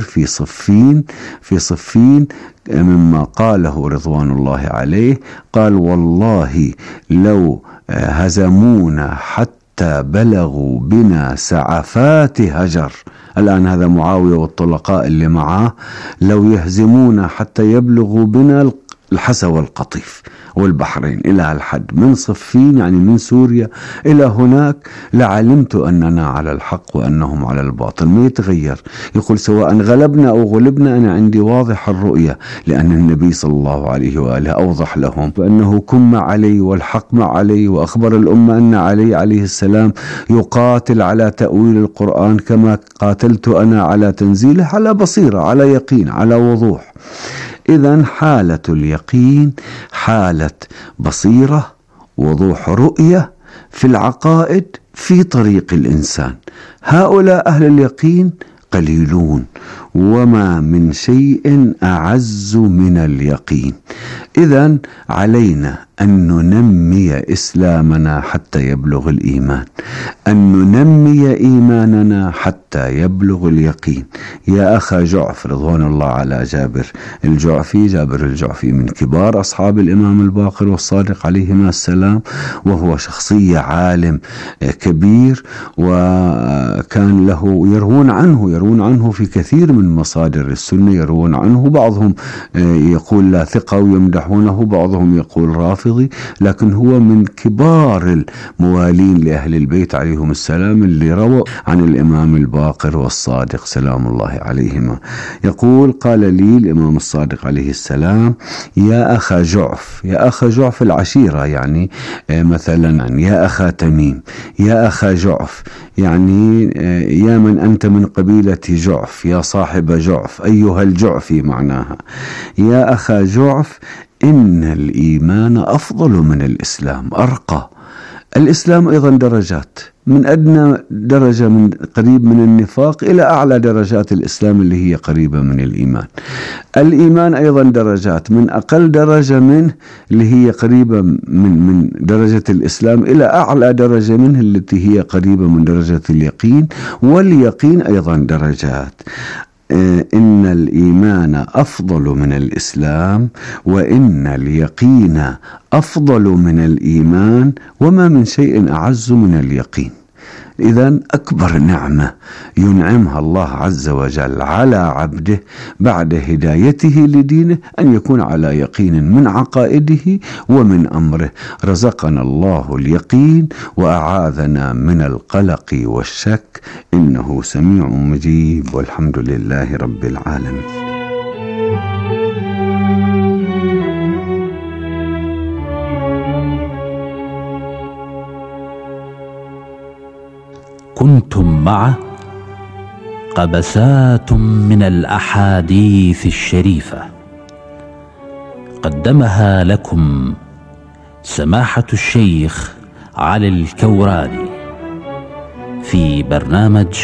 في صفين مما قاله رضوان الله عليه، قال: والله لو هزمونا حتى بلغوا بنا سعفات هجر. الآن هذا معاوية والطلقاء اللي معاه، لو يهزمونا حتى يبلغوا بنا الحسا والقطيف والبحرين إلى الحد، من صفين يعني من سوريا إلى هناك، لعلمت أننا على الحق وأنهم على الباطل. ما يتغير، يقول سواء غلبنا أو غلبنا أنا عندي واضح الرؤية، لأن النبي صلى الله عليه وآله أوضح لهم بأنه كن مع علي والحق مع علي، وأخبر الأمة أن علي عليه السلام يقاتل على تأويل القرآن كما قاتلت أنا على تنزيله، على بصيرة، على يقين، على وضوح. إذن حالة اليقين حالة بصيرة، وضوح رؤية في العقائد في طريق الإنسان. هؤلاء أهل اليقين قليلون، وما من شيء أعز من اليقين. إذن علينا أن ننمي إسلامنا حتى يبلغ الإيمان، أن ننمي إيماننا حتى يبلغ اليقين. يا أخا جعف، رضوان الله على جابر الجعفي من كبار أصحاب الإمام الباقر والصادق عليهما السلام، وهو شخصية عالم كبير، وكان له يروون عنه في كثير من مصادر السنة، يروون عنه، بعضهم يقول لا ثقة ويمدحونه، بعضهم يقول رافضي، لكن هو من كبار الموالين لأهل البيت عليهم السلام اللي رووا عن الإمام الباقر والصادق سلام الله عليهما. يقول: قال لي الإمام الصادق عليه السلام: يا أخا جعف العشيرة، يعني مثلا يا أخا تميم، يا أخا جعف، يعني يا من أنت من قبيلة جعف، يا صاحب جعف، أيها الجعفي معناها. يا أخا جعف، إن الإيمان أفضل من الإسلام، أرقى. الإسلام أيضا درجات، من أدنى درجة من قريب من النفاق إلى أعلى درجات الإسلام اللي هي قريبة من الإيمان. الإيمان أيضا درجات، من أقل درجة منه اللي هي قريبة من درجة الإسلام إلى أعلى درجة منه التي هي قريبة من درجة اليقين، واليقين أيضا درجات. إن الإيمان أفضل من الإسلام، وإن اليقين أفضل من الإيمان، وما من شيء أعز من اليقين. إذن أكبر نعمة ينعمها الله عز وجل على عبده بعد هدايته لدينه أن يكون على يقين من عقائده ومن أمره. رزقنا الله اليقين وأعاذنا من القلق والشك، إنه سميع مجيب، والحمد لله رب العالمين. كنتم مع قبسات من الأحاديث الشريفة، قدمها لكم سماحة الشيخ علي الكوراني في برنامج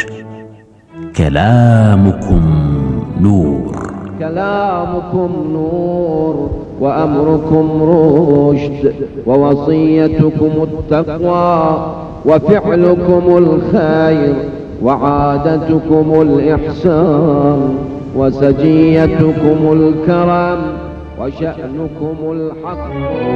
كلامكم نور. كلامكم نور وأمركم رشد، ووصيتكم التقوى، وفعلكم الخير، وعادتكم الإحسان، وسجيتكم الكرم، وشأنكم الحق.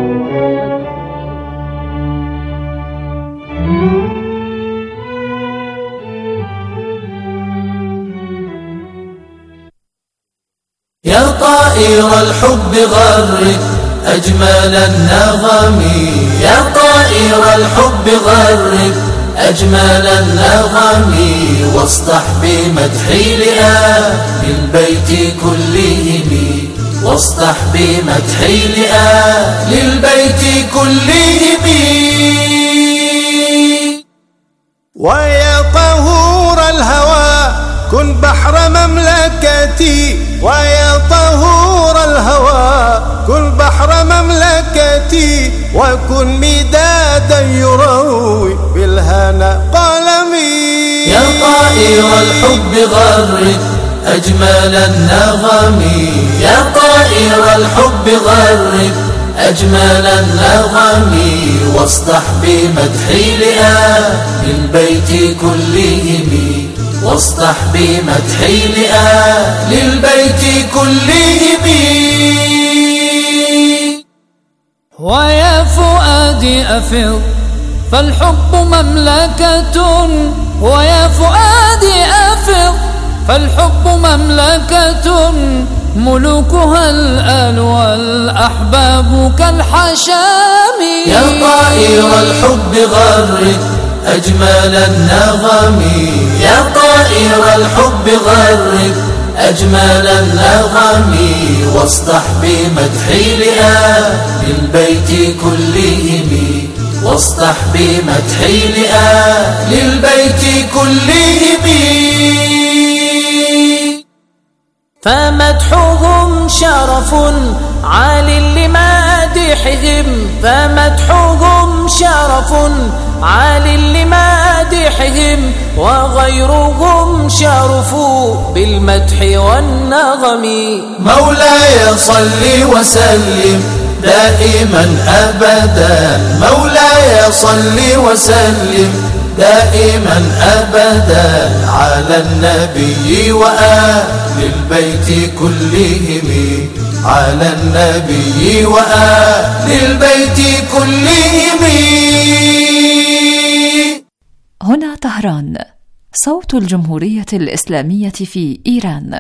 يا طائر الحب غرد أجمل النغم، يا طائر الحب غرد أجمل النغم واصدح بمدحي لآل البيت كلهم واصدح بمدحي لآل البيت كلهم ويا طهور الهوى كن بحر مملكتي ويا طهور الهوى كن بحر مملكتي وكن مدادا يروي بالهنا قلمي يا طائر الحب غرد أجمل النغم يا طائر الحب غرد أجمل النغم واصدح بمدحي لآل البيت كلهم واصدح بمدحي لآل البيت كلهم ويا فؤادي أفض فالحب مملكة ويا فؤادي أفض فالحب مملكة ملوكها الآل والأحباب كالحشام يا طائر الحب غرد أجمل النغم يا طائر الحب غرد أجمل النغم واصدح بمدحي لآل البيت كلهم واصدح بمدحي لآل البيت كلهم فمدحهم شرف عال لمادحهم فمدحهم شرف عال لمادحهم وغيرهم شرفوا بالمدح والنغم مولاي صل وسلم دائما أبدا مولاي صل وسلم دائما أبدا على النبي وآل البيت كلهم على النبي وآل البيت كلهم. هنا طهران، صوت الجمهورية الإسلامية في إيران.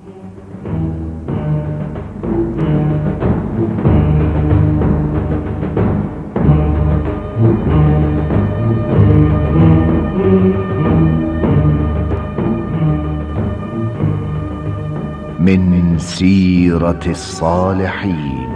من سيرة الصالحين.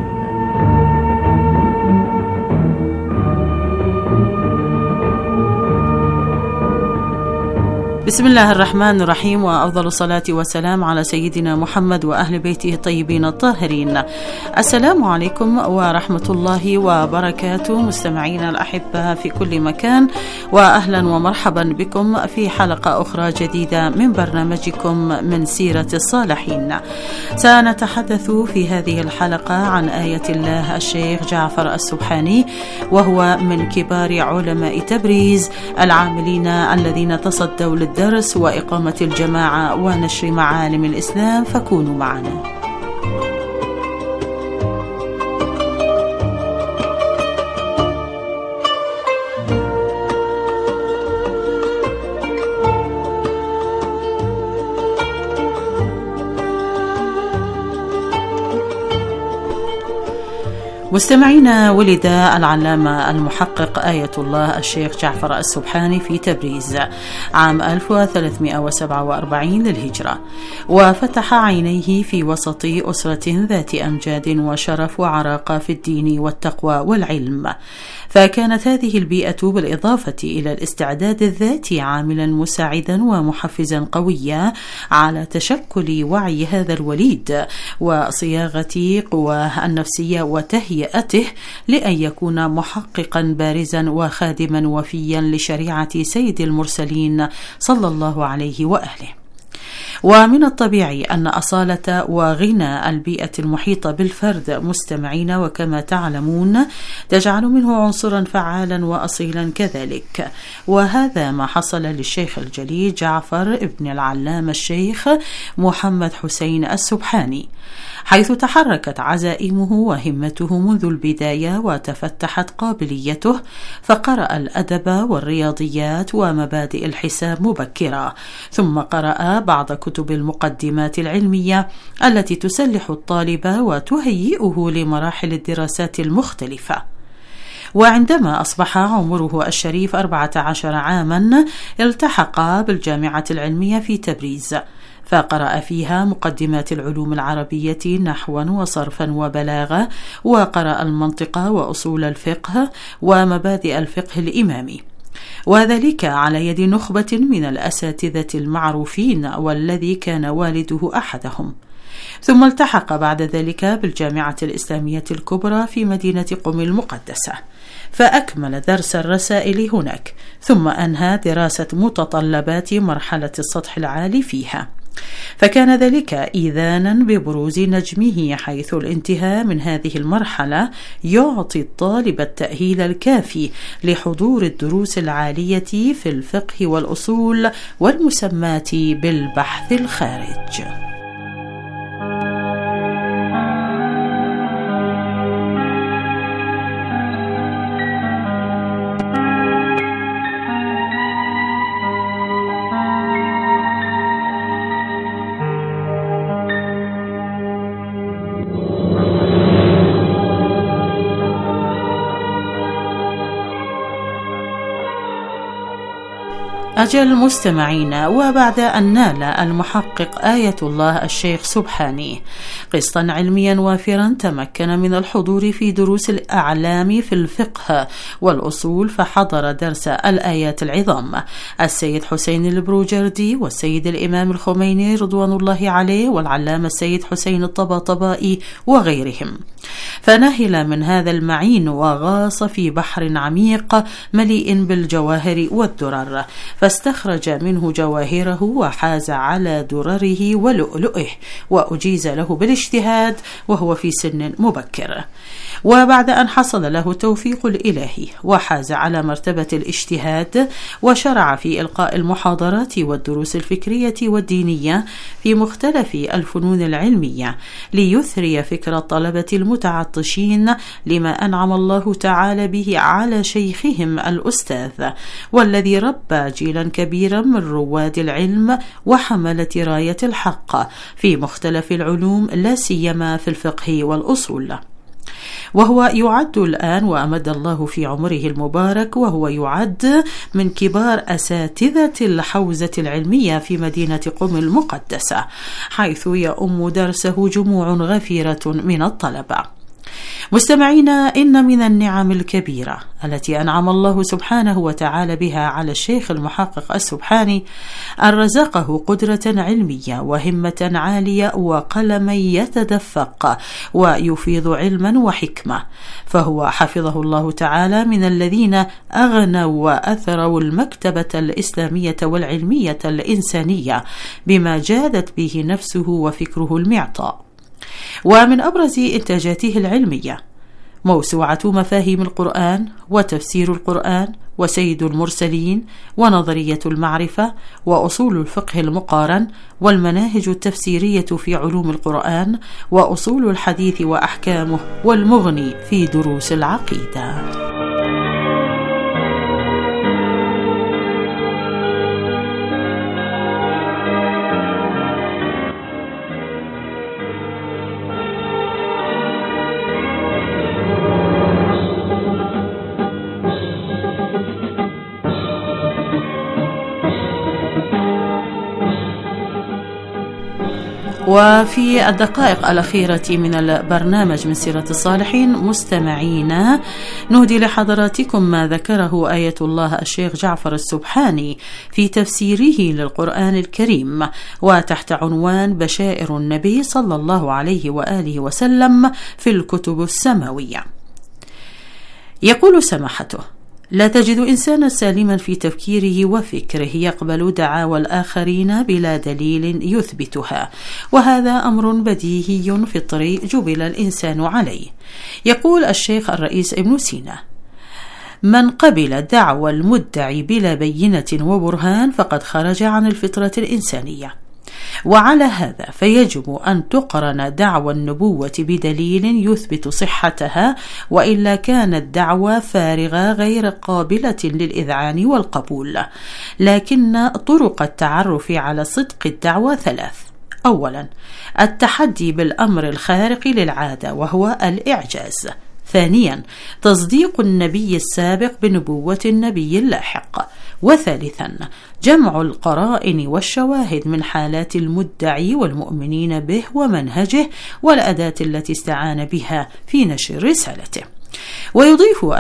بسم الله الرحمن الرحيم، وأفضل الصلاة والسلام على سيدنا محمد وأهل بيته الطيبين الطاهرين. السلام عليكم ورحمة الله وبركاته مستمعينا الأحبة في كل مكان، وأهلا ومرحبا بكم في حلقة أخرى جديدة من برنامجكم من سيرة الصالحين. سنتحدث في هذه الحلقة عن آية الله الشيخ جعفر السبحاني، وهو من كبار علماء تبريز العاملين الذين تصدوا للدرس وإقامة الجماعة ونشر معالم الإسلام، فكونوا معنا. مستمعينا، ولد العلامة المحقق آية الله الشيخ جعفر السبحاني في تبريز عام 1347 للهجرة، وفتح عينيه في وسط أسرة ذات أمجاد وشرف وعراقة في الدين والتقوى والعلم، فكانت هذه البيئة بالإضافة إلى الاستعداد الذاتي عاملا مساعدا ومحفزا قويا على تشكل وعي هذا الوليد وصياغة قواه النفسية وتهيئته لأن يكون محققا بارزا وخادما وفيا لشريعة سيد المرسلين صلى الله عليه وآله. ومن الطبيعي أن أصالة وغنى البيئة المحيطة بالفرد مستمعين وكما تعلمون تجعل منه عنصرا فعالا وأصيلا كذلك، وهذا ما حصل للشيخ الجليل جعفر ابن العلامة الشيخ محمد حسين السبحاني، حيث تحركت عزائمه وهمته منذ البداية وتفتحت قابليته، فقرأ الأدب والرياضيات ومبادئ الحساب مبكرا، ثم قرأ بعض كتب المقدمات العلمية التي تسلح الطالب وتهيئه لمراحل الدراسات المختلفة. وعندما أصبح عمره الشريف 14 عاما التحق بالجامعة العلمية في تبريز، فقرأ فيها مقدمات العلوم العربية نحوا وصرفا وبلاغة، وقرأ المنطق وأصول الفقه ومبادئ الفقه الإمامي، وذلك على يد نخبة من الأساتذة المعروفين والذي كان والده أحدهم. ثم التحق بعد ذلك بالجامعة الإسلامية الكبرى في مدينة قم المقدسة، فأكمل درس الرسائل هناك، ثم أنهى دراسة متطلبات مرحلة السطح العالي فيها، فكان ذلك إذانا ببروز نجمه، حيث الانتهاء من هذه المرحلة يعطي الطالب التأهيل الكافي لحضور الدروس العالية في الفقه والأصول والمسمات بالبحث الخارج. أجل مستمعين، وبعد أن نال المحقق آية الله الشيخ سبحاني قسطا علميا وافرا، تمكن من الحضور في دروس الأعلام في الفقه والأصول، فحضر درس الآيات العظام السيد حسين البروجردي والسيد الإمام الخميني رضوان الله عليه والعلامة السيد حسين الطباطبائي وغيرهم، فنهل من هذا المعين وغاص في بحر عميق مليء بالجواهر والدرر، فاستخرج منه جواهره وحاز على درره ولؤلؤه، وأجيز له بالاجتهاد وهو في سن مبكر. وبعد أن حصل له التوفيق الإلهي وحاز على مرتبة الاجتهاد، وشرع في إلقاء المحاضرات والدروس الفكرية والدينية في مختلف الفنون العلمية، ليثري فكر الطلبة المتعطشين لما أنعم الله تعالى به على شيخهم الأستاذ، والذي ربى جيلا كبيرا من رواد العلم وحملة راية الحق في مختلف العلوم، لا سيما في الفقه والأصول. وهو يعد الآن، وأمد الله في عمره المبارك، وهو يعد من كبار أساتذة الحوزة العلمية في مدينة قم المقدسة، حيث يؤم درسه جموع غفيرة من الطلبة. مستمعينا، إن من النعم الكبيرة التي أنعم الله سبحانه وتعالى بها على الشيخ المحقق السبحاني أن رزقه قدرة علمية وهمة عالية وقلما يتدفق ويفيض علما وحكمة، فهو حفظه الله تعالى من الذين أغنوا وأثروا المكتبة الإسلامية والعلمية الإنسانية بما جادت به نفسه وفكره المعطاء. ومن أبرز إنتاجاته العلمية موسوعة مفاهيم القرآن وتفسير القرآن وسيد المرسلين ونظرية المعرفة وأصول الفقه المقارن والمناهج التفسيرية في علوم القرآن وأصول الحديث وأحكامه والمغني في دروس العقيدة. وفي الدقائق الأخيرة من البرنامج من سيرة الصالحين مستمعينا، نهدي لحضراتكم ما ذكره آية الله الشيخ جعفر السبحاني في تفسيره للقرآن الكريم، وتحت عنوان بشائر النبي صلى الله عليه وآله وسلم في الكتب السماوية. يقول سماحته: لا تجد إنسانا سالما في تفكيره وفكره يقبل دعاوى الآخرين بلا دليل يثبتها، وهذا أمر بديهي فطري جبل الإنسان عليه. يقول الشيخ الرئيس ابن سينا: من قبل دعوى المدعي بلا بينة وبرهان فقد خرج عن الفطرة الإنسانية، وعلى هذا فيجب أن تقرن دعوى النبوة بدليل يثبت صحتها، وإلا كانت دعوى فارغة غير قابلة للإذعان والقبول. لكن طرق التعرف على صدق الدعوى ثلاث: أولا، التحدي بالأمر الخارق للعادة وهو الإعجاز. ثانيا تصديق النبي السابق بنبوة النبي اللاحق. وثالثا جمع القرائن والشواهد من حالات المدعي والمؤمنين به ومنهجه والأداة التي استعان بها في نشر رسالته. ويضيف